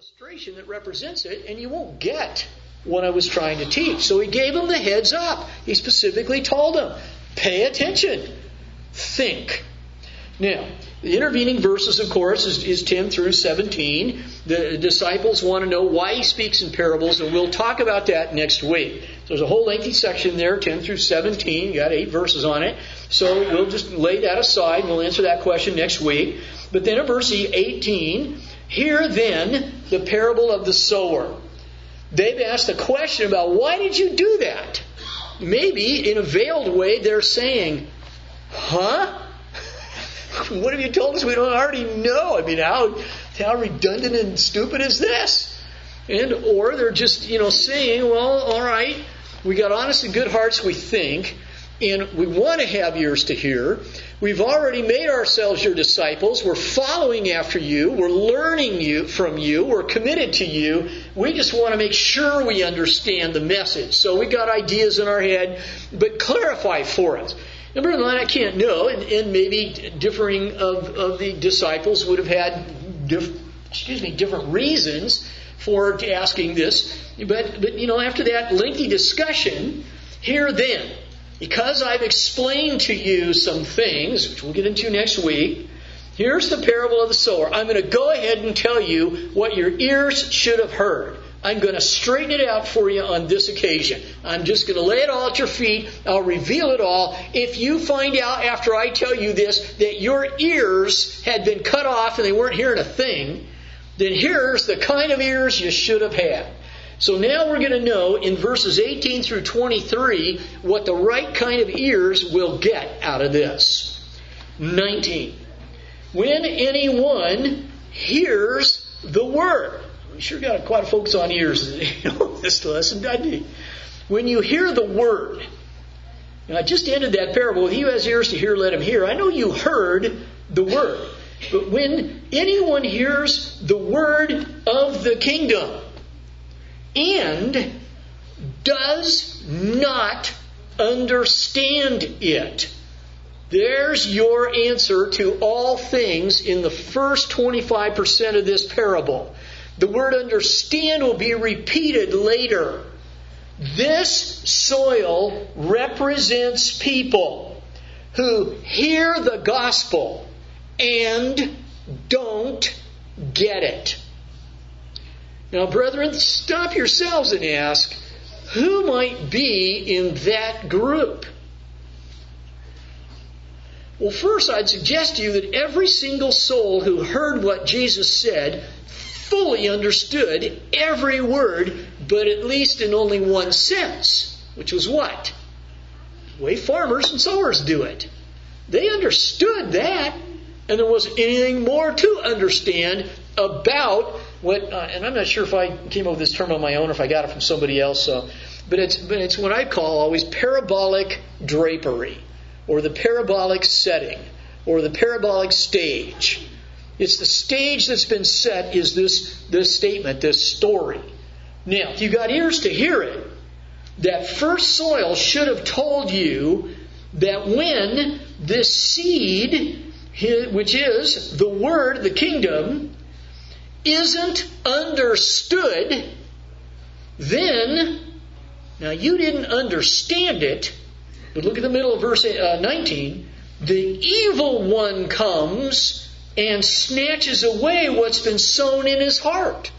illustration that represents it, and you won't get what I was trying to teach. So he gave them the heads up. He specifically told them, pay attention. Think. Now, the intervening verses, of course, is 10 through 17. The disciples want to know why he speaks in parables, and we'll talk about that next week. So there's a whole lengthy section there, 10 through 17. You got 8 verses on it. So we'll just lay that aside, and we'll answer that question next week. But then in verse 18, hear then the parable of the sower. They've asked a question about, why did you do that? Maybe in a veiled way they're saying, huh? What have you told us we don't already know? I mean, how redundant and stupid is this? Or they're just, saying, well, all right, we got honest and good hearts, we think, and we want to have ears to hear. We've already made ourselves your disciples. We're following after you. We're learning from you. We're committed to you. We just want to make sure we understand the message. So we got ideas in our head, but clarify for us. Number 9, I can't know, and maybe differing of the disciples would have had different reasons for asking this. But after that lengthy discussion, here then, because I've explained to you some things, which we'll get into next week, here's the parable of the sower. I'm going to go ahead and tell you what your ears should have heard. I'm going to straighten it out for you on this occasion. I'm just going to lay it all at your feet. I'll reveal it all. If you find out after I tell you this that your ears had been cut off and they weren't hearing a thing, then here's the kind of ears you should have had. So now we're going to know in verses 18 through 23 what the right kind of ears will get out of this. 19. When anyone hears the word. We sure got quite a focus on ears this lesson, doesn't he? When you hear the word. Now, I just ended that parable. He who has ears to hear, let him hear. I know you heard the word. But when anyone hears the word of the kingdom and does not understand it, there's your answer to all things in the first 25% of this parable. The word understand will be repeated later. This soil represents people who hear the gospel and don't get it. Now, brethren, stop yourselves and ask, who might be in that group? Well, first, I'd suggest to you that every single soul who heard what Jesus said fully understood every word, but at least in only one sense, which was what? The way farmers and sowers do it. They understood that, and there wasn't anything more to understand about what, and I'm not sure if I came up with this term on my own or if I got it from somebody else, but it's what I call always parabolic drapery, or the parabolic setting, or the parabolic stage. It's the stage that's been set is this statement, this story. Now, if you got ears to hear it, that first soil should have told you that when this seed, which is the word, the kingdom, isn't understood, then, now you didn't understand it, but look at the middle of verse 19, the evil one comes and snatches away what's been sown in his heart.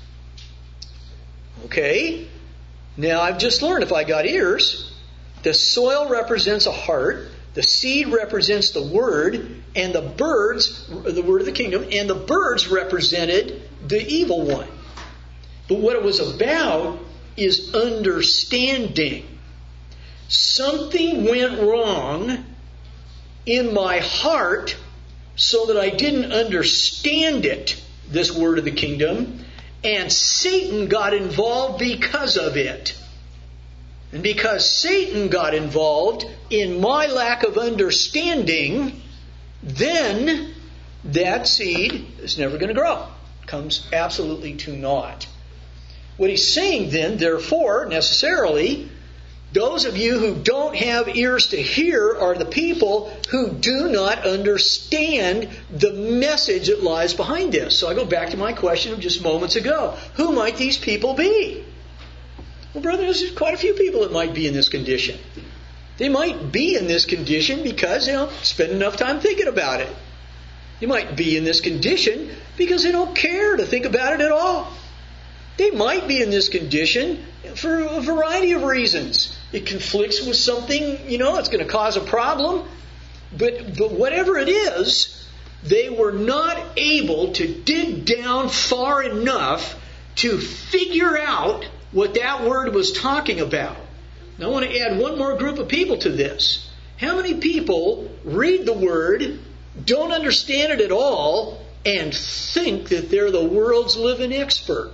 Okay? Now I've just learned if I got ears, the soil represents a heart, the seed represents the word, and the birds, the word of the kingdom, and the birds represented the evil one. But what it was about is understanding. Something went wrong in my heart so that I didn't understand it, this word of the kingdom, and Satan got involved because of it. And because Satan got involved in my lack of understanding, then that seed is never going to grow. It comes absolutely to naught. What he's saying then, therefore, necessarily, Those of you who don't have ears to hear are the people who do not understand the message that lies behind this. So I go back to my question of just moments ago. Who might these people be? Well, brother, there's quite a few people that might be in this condition. They might be in this condition because they don't spend enough time thinking about it. They might be in this condition because they don't care to think about it at all. They might be in this condition for a variety of reasons. It conflicts with something, it's going to cause a problem. But whatever it is, they were not able to dig down far enough to figure out what that word was talking about. Now I want to add one more group of people to this. How many people read the word, don't understand it at all, and think that they're the world's living expert?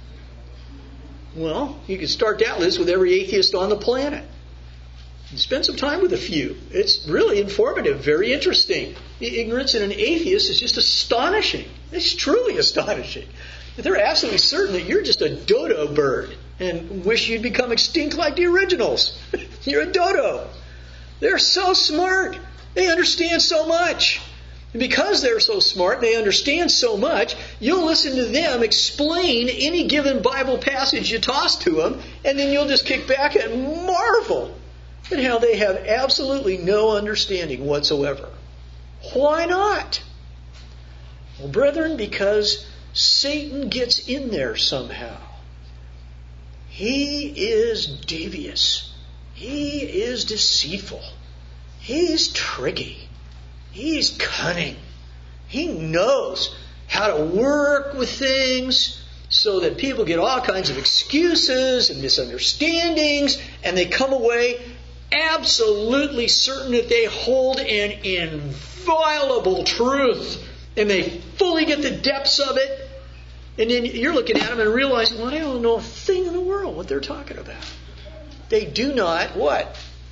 Well, you can start that list with every atheist on the planet. And spend some time with a few. It's really informative, very interesting. The ignorance in an atheist is just astonishing. It's truly astonishing. They're absolutely certain that you're just a dodo bird and wish you'd become extinct like the originals. You're a dodo. They're so smart. They understand so much. And because they're so smart, they understand so much, you'll listen to them explain any given Bible passage you toss to them, and then you'll just kick back and marvel at how they have absolutely no understanding whatsoever. Why not? Well, brethren, because Satan gets in there somehow. He is devious. He is deceitful. He's tricky. He's cunning. He knows how to work with things so that people get all kinds of excuses and misunderstandings, and they come away absolutely certain that they hold an inviolable truth, and they fully get the depths of it. And then you're looking at them and realizing, well, they don't know a thing in the world what they're talking about. They do not, what?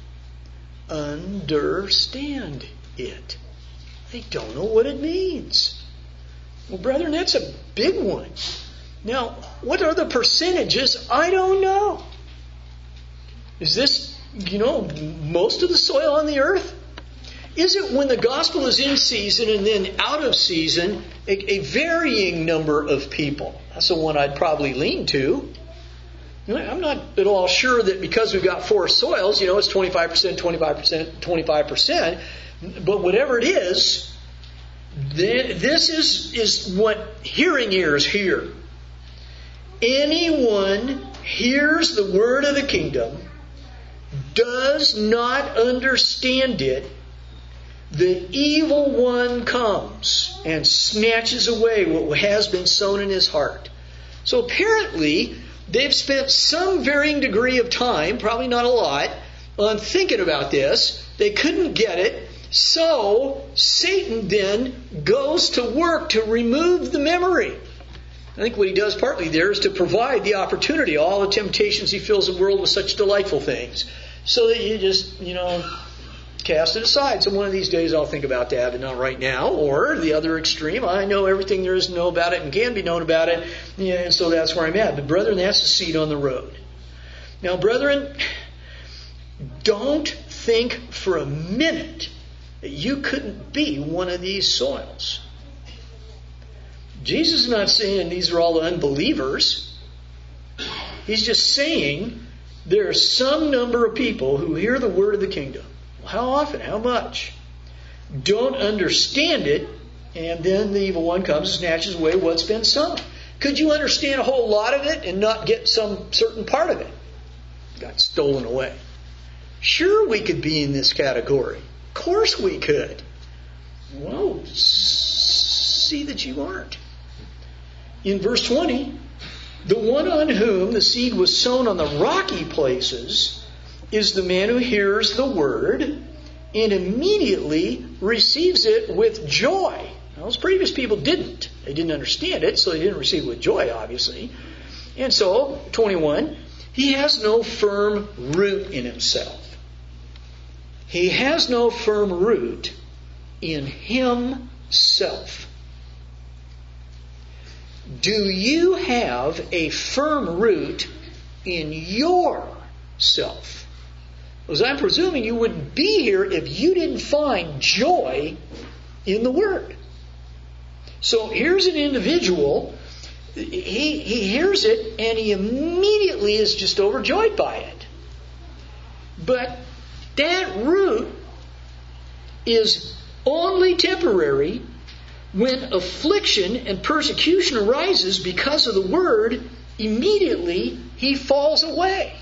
Understand it. They don't know what it means. Well, brethren, that's a big one. Now, what are the percentages? I don't know. Is this, most of the soil on the earth? Is it when the gospel is in season and then out of season, a varying number of people? That's the one I'd probably lean to. I'm not at all sure that because we've got four soils, it's 25%, 25%, 25%. But whatever it is, this is what hearing ears hear. Anyone hears the word of the kingdom, does not understand it, the evil one comes and snatches away what has been sown in his heart. So apparently, they've spent some varying degree of time, probably not a lot, on thinking about this. They couldn't get it. So Satan then goes to work to remove the memory. I think what he does partly there is to provide the opportunity, all the temptations he fills the world with such delightful things, so that you just, cast it aside. So one of these days I'll think about that, but not right now. Or the other extreme, I know everything there is to know about it and can be known about it, and so that's where I'm at. But brethren, that's the seed on the road. Now, brethren, don't think for a minute that you couldn't be one of these soils. Jesus is not saying these are all the unbelievers. He's just saying there are some number of people who hear the word of the kingdom. How often? How much? Don't understand it, and then the evil one comes and snatches away what's been sown. Could you understand a whole lot of it and not get some certain part of it? Got stolen away. Sure, we could be in this category. Of course we could. Well, see that you aren't. In verse 20, the one on whom the seed was sown on the rocky places is the man who hears the word and immediately receives it with joy. Now, those previous people didn't. They didn't understand it, so they didn't receive it with joy, obviously. And so, 21, he has no firm root in himself. He has no firm root in himself. Do you have a firm root in yourself? Because I'm presuming you wouldn't be here if you didn't find joy in the Word. So here's an individual, he hears it and he immediately is just overjoyed by it. But that root is only temporary. When affliction and persecution arises because of the Word, immediately he falls away.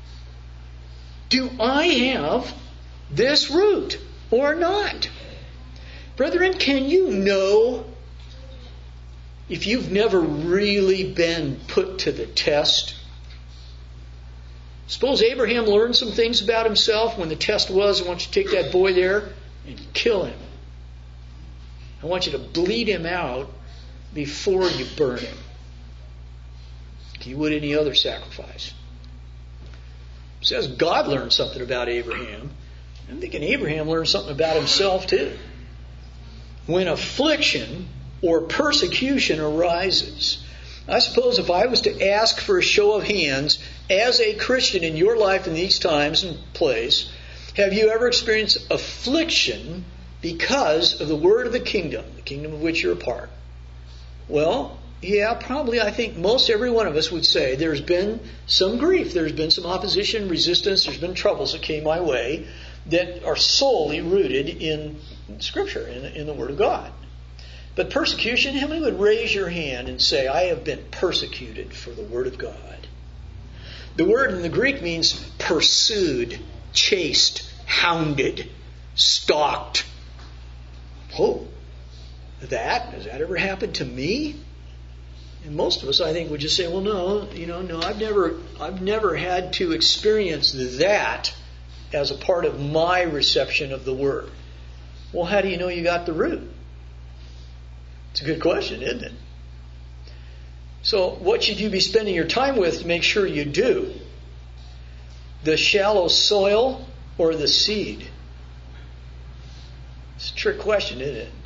Do I have this root or not? Brethren, can you know if you've never really been put to the test? Suppose Abraham learned some things about himself when the test was, I want you to take that boy there and kill him. I want you to bleed him out before you burn him, like you would any other sacrifice. It says God learned something about Abraham. I'm thinking Abraham learned something about himself too. When affliction or persecution arises, I suppose if I was to ask for a show of hands, as a Christian in your life in these times and place, have you ever experienced affliction because of the word of the kingdom of which you're a part? Well, yeah, probably I think most every one of us would say there's been some grief, there's been some opposition, resistance, there's been troubles that came my way that are solely rooted in Scripture, in the Word of God. But persecution, how many would raise your hand and say, I have been persecuted for the Word of God? The word in the Greek means pursued, chased, hounded, stalked. Oh, has that ever happened to me? And most of us, I think, would just say, well, no, I've never had to experience that as a part of my reception of the Word. Well, how do you know you got the root? It's a good question, isn't it? So what should you be spending your time with to make sure you do? The shallow soil or the seed? It's a trick question, isn't it?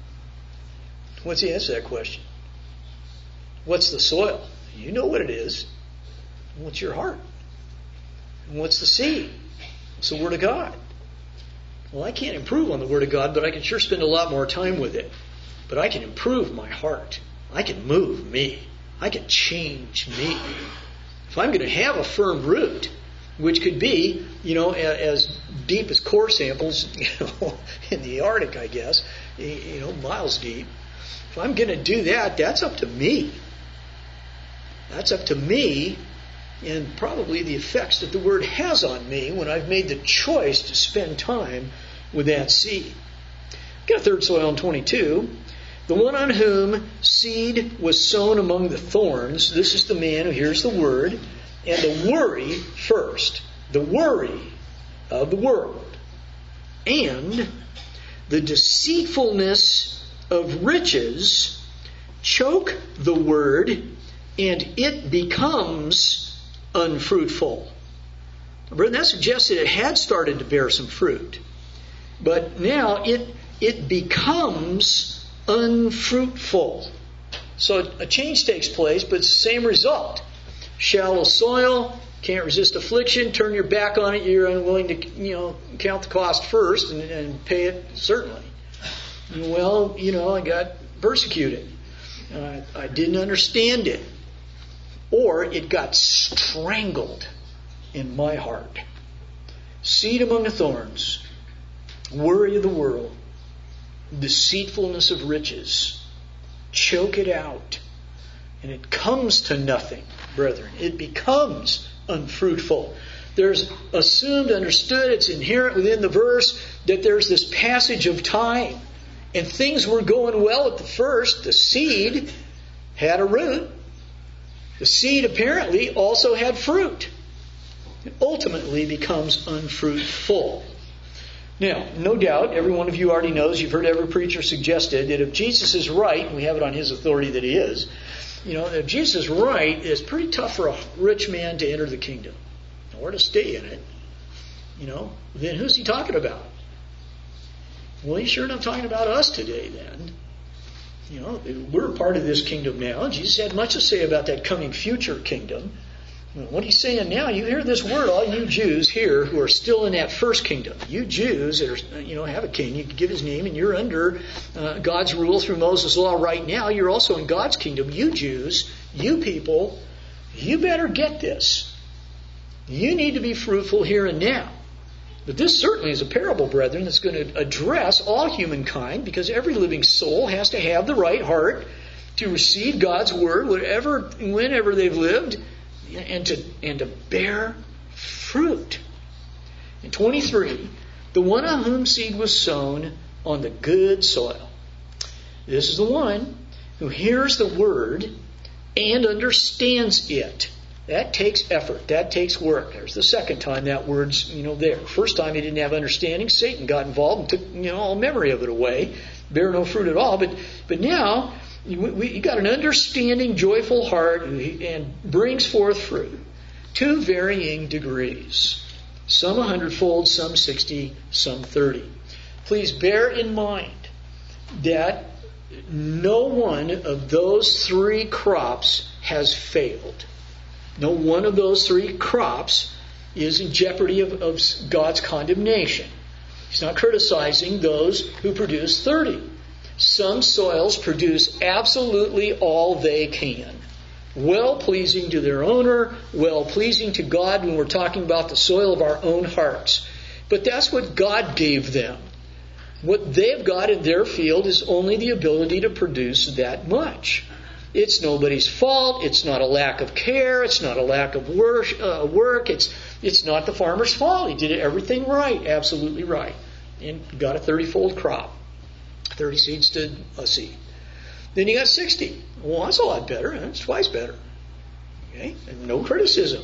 What's the answer to that question? What's the soil? You know what it is. What's your heart? And what's the seed? It's the Word of God. Well, I can't improve on the Word of God, but I can sure spend a lot more time with it. But I can improve my heart. I can move me. I can change me. If I'm going to have a firm root, which could be, as deep as core samples, in the Arctic, I guess, miles deep. If I'm going to do that, that's up to me. That's up to me and probably the effects that the Word has on me when I've made the choice to spend time with that seed. Got a third soil in 22. The one on whom seed was sown among the thorns, this is the man who hears the Word, and the worry first, the worry of the world, and the deceitfulness of riches choke the Word, and it becomes unfruitful. Brethren, that suggests that it had started to bear some fruit, but now it becomes unfruitful. So a change takes place, but it's the same result. Shallow soil, can't resist affliction, turn your back on it, you're unwilling to count the cost first and pay it certainly. Well, I got persecuted. I didn't understand it. Or it got strangled in my heart. Seed among the thorns, worry of the world, deceitfulness of riches, choke it out, and it comes to nothing, brethren. It becomes unfruitful. There's assumed, understood, it's inherent within the verse that there's this passage of time, and things were going well at the first. The seed had a root. The seed apparently also had fruit. It ultimately becomes unfruitful. Now, no doubt, every one of you already knows, you've heard every preacher suggested that if Jesus is right, and we have it on his authority that he is, if Jesus is right, it's pretty tough for a rich man to enter the kingdom or to stay in it. Then who's he talking about? Well, he's sure enough talking about us today then. We're a part of this kingdom now. Jesus had much to say about that coming future kingdom. What he's saying now, you hear this word, all you Jews here who are still in that first kingdom. You Jews that are, have a king, you give his name, and you're under God's rule through Moses' law right now. You're also in God's kingdom. You Jews, you people, you better get this. You need to be fruitful here and now. But this certainly is a parable, brethren, that's going to address all humankind, because every living soul has to have the right heart to receive God's word, whenever they've lived, and to bear fruit. In 23, the one on whom seed was sown on the good soil. This is the one who hears the word and understands it. That takes effort. That takes work. There's the second time that word's, there. First time he didn't have understanding. Satan got involved and took, all memory of it away. Bear no fruit at all. But now, you got an understanding, joyful heart and brings forth fruit to varying degrees. Some 100-fold, some 60, some 30. Please bear in mind that no one of those three crops has failed. No one of those three crops is in jeopardy of God's condemnation. He's not criticizing those who produce 30. Some soils produce absolutely all they can. Well-pleasing to their owner, well-pleasing to God when we're talking about the soil of our own hearts. But that's what God gave them. What they've got in their field is only the ability to produce that much. It's nobody's fault. It's not a lack of care. It's not a lack of work. It's not the farmer's fault. He did everything right, absolutely right, and got a 30-fold crop. 30 seeds to a seed. Then you got 60. Well, that's a lot better. That's twice better. Okay? And no criticism.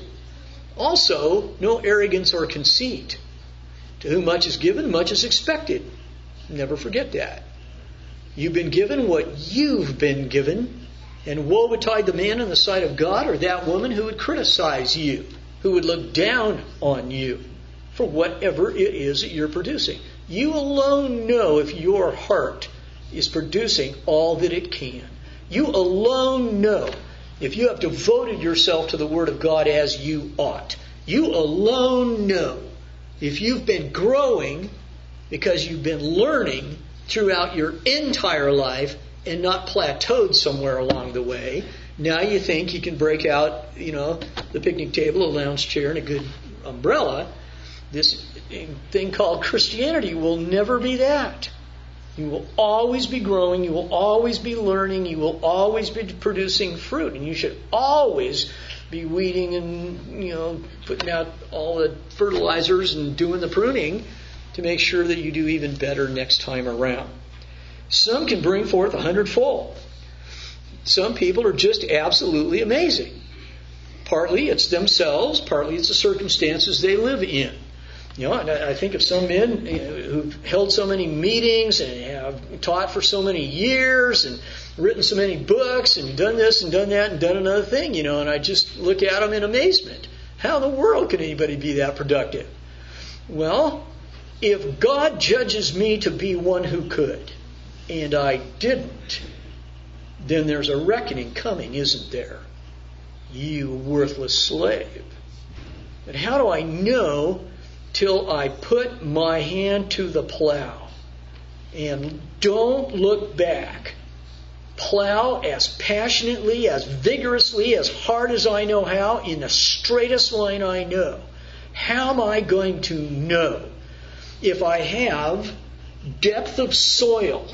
Also, no arrogance or conceit. To whom much is given, much is expected. Never forget that. You've been given what you've been given, and woe betide the man in the sight of God or that woman who would criticize you, who would look down on you for whatever it is that you're producing. You alone know if your heart is producing all that it can. You alone know if you have devoted yourself to the Word of God as you ought. You alone know if you've been growing because you've been learning throughout your entire life and not plateaued somewhere along the way. Now you think you can break out, the picnic table, a lounge chair, and a good umbrella. This thing called Christianity will never be that. You will always be growing. You will always be learning. You will always be producing fruit. And you should always be weeding and, putting out all the fertilizers and doing the pruning to make sure that you do even better next time around. Some can bring forth 100-fold. Some people are just absolutely amazing. Partly it's themselves, partly it's the circumstances they live in. And I think of some men who've held so many meetings and have taught for so many years and written so many books and done this and done that and done another thing, and I just look at them in amazement. How in the world can anybody be that productive? Well, if God judges me to be one who could, and I didn't, then there's a reckoning coming, isn't there? You worthless slave. But how do I know till I put my hand to the plow and don't look back? Plow as passionately, as vigorously, as hard as I know how, in the straightest line I know. How am I going to know if I have depth of soil?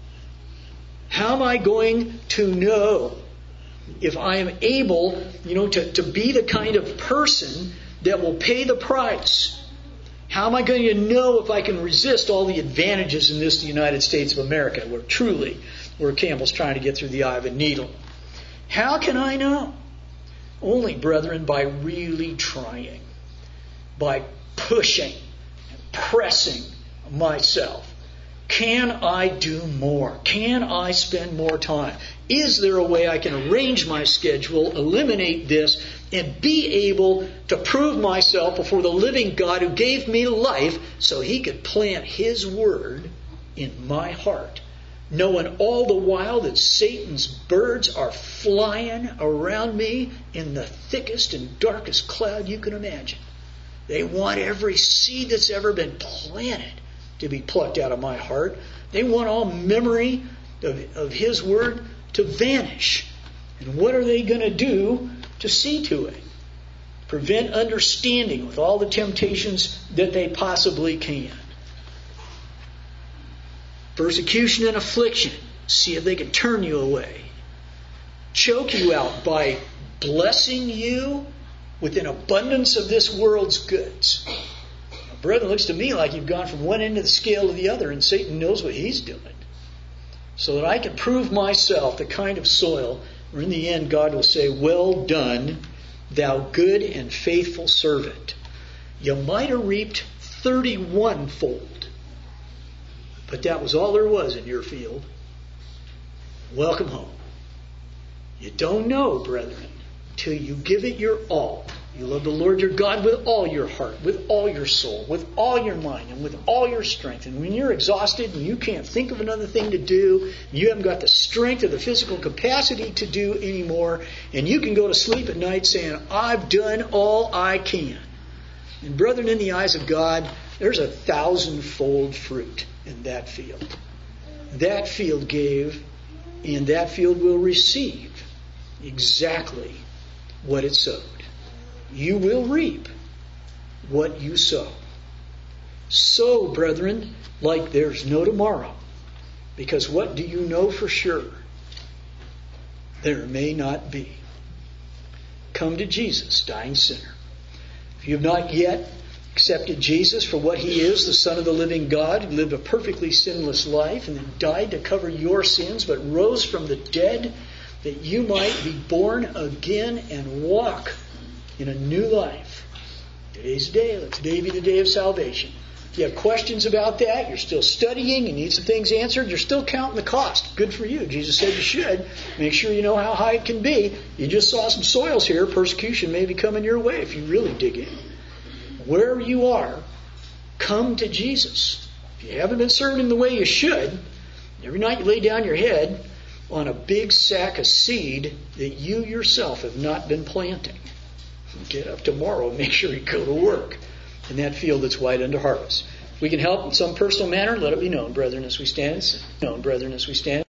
How am I going to know if I am able, to be the kind of person that will pay the price? How am I going to know if I can resist all the advantages in the United States of America, where Campbell's trying to get through the eye of a needle? How can I know? Only, brethren, by really trying, by pushing, pressing myself. Can I do more? Can I spend more time? Is there a way I can arrange my schedule, eliminate this, and be able to prove myself before the living God who gave me life so He could plant His word in my heart knowing all the while that Satan's birds are flying around me in the thickest and darkest cloud you can imagine. They want every seed that's ever been planted to be plucked out of my heart. They want all memory of His Word to vanish. And what are they going to do to see to it? Prevent understanding with all the temptations that they possibly can. Persecution and affliction. See if they can turn you away. Choke you out by blessing you with an abundance of this world's goods. Now, brethren, it looks to me like you've gone from one end of the scale to the other, and Satan knows what he's doing. So that I can prove myself the kind of soil where in the end God will say, "Well done, thou good and faithful servant." You might have reaped 31-fold. But that was all there was in your field. Welcome home. You don't know, brethren, till you give it your all. You love the Lord your God with all your heart, with all your soul, with all your mind, and with all your strength. And when you're exhausted and you can't think of another thing to do, you haven't got the strength or the physical capacity to do anymore, and you can go to sleep at night saying, "I've done all I can." And brethren, in the eyes of God, there's 1,000-fold fruit in that field. That field gave, and that field will receive exactly what it sowed. You will reap what you sow. Sow, brethren, like there's no tomorrow. Because what do you know for sure? There may not be. Come to Jesus, dying sinner. If you have not yet accepted Jesus for what He is, the Son of the living God, who lived a perfectly sinless life and then died to cover your sins, but rose from the dead that you might be born again and walk in a new life. Today's the day. Let today be the day of salvation. If you have questions about that, you're still studying, you need some things answered, you're still counting the cost. Good for you. Jesus said you should. Make sure you know how high it can be. You just saw some soils here. Persecution may be coming your way if you really dig in. Wherever you are, come to Jesus. If you haven't been serving the way you should, every night you lay down your head on a big sack of seed that you yourself have not been planting. Get up tomorrow and make sure you go to work in that field that's white unto harvest. If we can help in some personal manner, let it be known, brethren, as we stand.